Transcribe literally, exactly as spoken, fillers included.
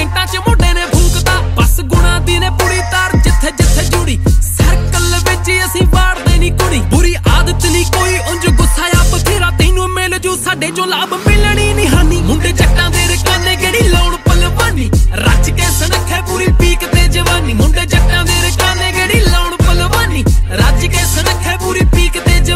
ਮਿੰਟਾਂ ਚ ਮੁੰਡੇ ਨੇ ਫੂਕਤਾ ਬਸ ਗੁਣਾ ਦੀ ਨੇ ਪੁੜੀ ਤਾਂ